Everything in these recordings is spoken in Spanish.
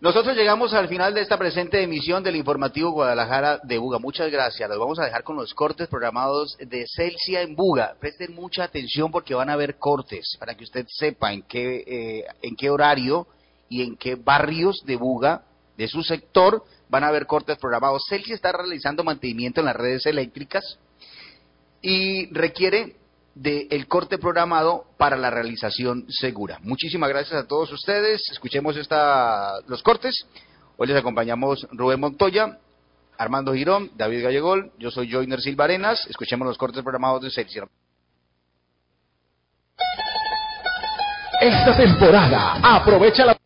Nosotros llegamos al final de esta presente emisión del informativo Guadalajara de Buga. Muchas gracias. Los vamos a dejar con los cortes programados de Celsia en Buga. Presten mucha atención porque van a haber cortes para que usted sepa en qué horario y en qué barrios de Buga, de su sector, van a haber cortes programados. Celsia está realizando mantenimiento en las redes eléctricas y requiere del corte programado para la realización segura. Muchísimas gracias a todos ustedes. Escuchemos los cortes. Hoy les acompañamos Rubén Montoya, Armando Girón, David Gallegol. Yo soy Joyner Silva Arenas. Escuchemos los cortes programados de Celsia. Esta temporada, aprovecha la...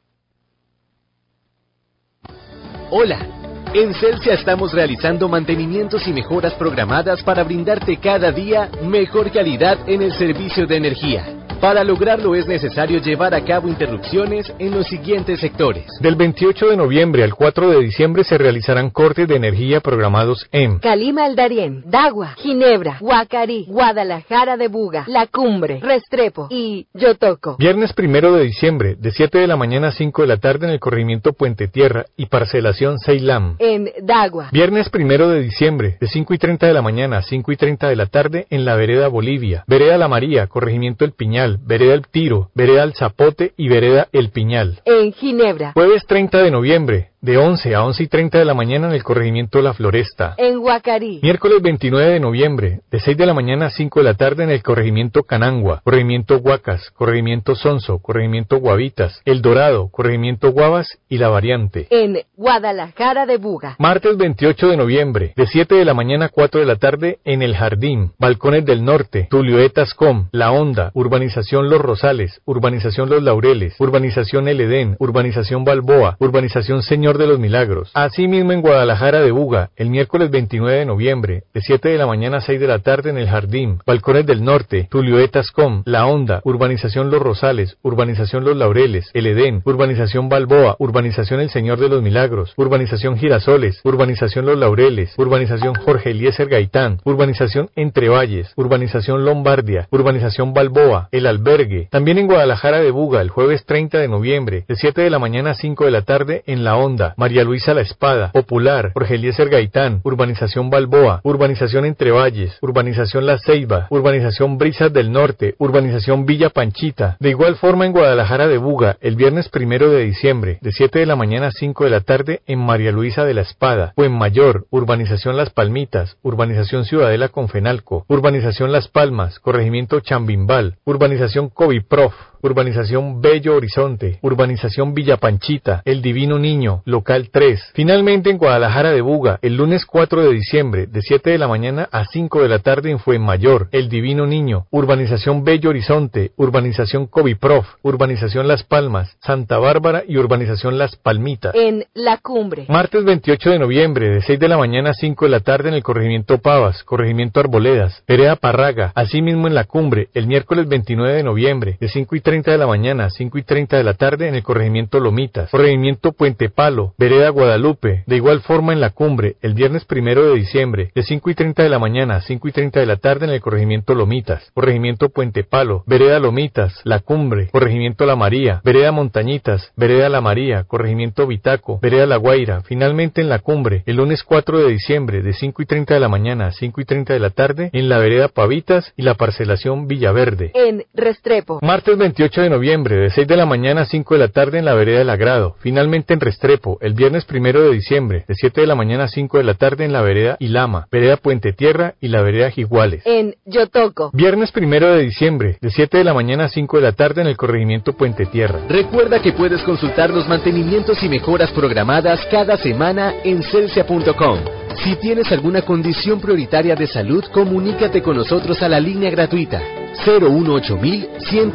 Hola. En Celsia estamos realizando mantenimientos y mejoras programadas para brindarte cada día mejor calidad en el servicio de energía. Para lograrlo es necesario llevar a cabo interrupciones en los siguientes sectores. Del 28 de noviembre al 4 de diciembre se realizarán cortes de energía programados en Calima El Darién, Dagua, Ginebra, Guacarí, Guadalajara de Buga, La Cumbre, Restrepo y Yotoco. Viernes 1 de diciembre, de 7 de la mañana a 5 de la tarde en el corregimiento Puente Tierra y parcelación Ceylam. En Dagua. Viernes 1 de diciembre, de 5:30 de la mañana a 5:30 de la tarde en la vereda Bolivia, vereda La María, corregimiento El Piñal, vereda El Tiro, vereda El Zapote y vereda El Piñal. En Ginebra. Jueves 30 de noviembre, de 11 a 11:30 de la mañana en el corregimiento La Floresta. En Guacarí. Miércoles 29 de noviembre, de 6 de la mañana a 5 de la tarde en el corregimiento Canangua, corregimiento Huacas, corregimiento Sonso, corregimiento Guavitas, El Dorado, corregimiento Guavas y La Variante. En Guadalajara de Buga. Martes 28 de noviembre, de 7 de la mañana a 4 de la tarde en El Jardín, Balcones del Norte, Tulio Etascom, La Honda, Urbanización Los Rosales, Urbanización Los Laureles, Urbanización El Edén, Urbanización Balboa, Urbanización Señor de los Milagros. Asimismo en Guadalajara de Buga, el miércoles 29 de noviembre, de 7 de la mañana a 6 de la tarde en El Jardín, Balcones del Norte, Tulio Etascom, La Honda, Urbanización Los Rosales, Urbanización Los Laureles, El Edén, Urbanización Balboa, Urbanización El Señor de los Milagros, Urbanización Girasoles, Urbanización Los Laureles, Urbanización Jorge Eliezer Gaitán, Urbanización Entre Valles, Urbanización Lombardia, Urbanización Balboa, El Albergue. También en Guadalajara de Buga, el jueves 30 de noviembre, de 7 de la mañana a 5 de la tarde en La Honda, María Luisa La Espada, Popular, Jorge Eliezer Gaitán, Urbanización Balboa, Urbanización Entre Valles, Urbanización La Ceiba, Urbanización Brisas del Norte, Urbanización Villa Panchita. De igual forma en Guadalajara de Buga, el viernes 1 de diciembre, de 7 de la mañana a 5 de la tarde en María Luisa de La Espada, Mayor, Urbanización Las Palmitas, Urbanización Ciudadela Confenalco, Urbanización Las Palmas, Corregimiento Chambimbal, Urbanización Coviprof, Urbanización Bello Horizonte, Urbanización Villa Panchita, El Divino Niño, Local 3. Finalmente en Guadalajara de Buga, el lunes 4 de diciembre, de 7 de la mañana a 5 de la tarde en Fuenmayor, El Divino Niño, Urbanización Bello Horizonte, Urbanización Coviprof, Urbanización Las Palmas, Santa Bárbara y Urbanización Las Palmitas. En La Cumbre. Martes 28 de noviembre, de 6 de la mañana a 5 de la tarde en el corregimiento Pavas, corregimiento Arboledas, vereda Parraga. Asimismo en La Cumbre, el miércoles 29 de noviembre, de 5:30 de la mañana a 5:30 de la tarde en el corregimiento Lomitas, corregimiento Puente Palo, vereda Guadalupe. De igual forma en La Cumbre, el viernes 1 de diciembre, de 5:30 de la mañana a 5:30 de la tarde en el corregimiento Lomitas, corregimiento Puente Palo, vereda Lomitas, La Cumbre, corregimiento La María, vereda Montañitas, vereda La María, corregimiento Vitaco, vereda La Guaira. Finalmente en La Cumbre, el lunes 4 de diciembre, de 5:30 de la mañana a 5:30 de la tarde en la vereda Pavitas y la parcelación Villaverde. En Restrepo. Martes 28 de noviembre, de 6 de la mañana a 5 de la tarde en la vereda del Agrado. Finalmente en Restrepo, el viernes 1 de diciembre, de 7 de la mañana a 5 de la tarde en la vereda Ilama, vereda Puente Tierra y la vereda Jiguales. En Yotoco. Viernes 1 de diciembre, de 7 de la mañana a 5 de la tarde en el corregimiento Puente Tierra. Recuerda que puedes consultar los mantenimientos y mejoras programadas cada semana en celsia.com. Si tienes alguna condición prioritaria de salud, comunícate con nosotros a la línea gratuita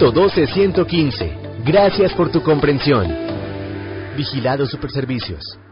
018-112-115. Gracias por tu comprensión. Vigilado Superservicios.